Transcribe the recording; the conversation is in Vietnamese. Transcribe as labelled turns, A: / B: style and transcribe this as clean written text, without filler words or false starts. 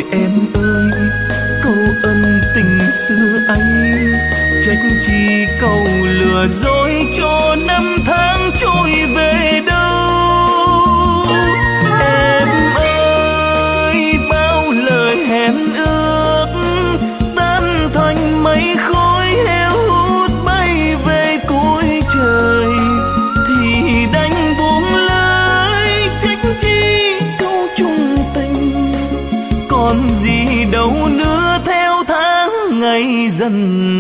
A: Em ơi, câu ân tình xưa ấy, trách chi câu lừa dối cho năm tháng trôi về đâu. Em ơi, bao lời hẹn ước tan thành mây khói heo hút bay về cuối trời, thì đành buông lời trách chi câu chung tình. Còn gì đâu nữa theo tháng ngày dần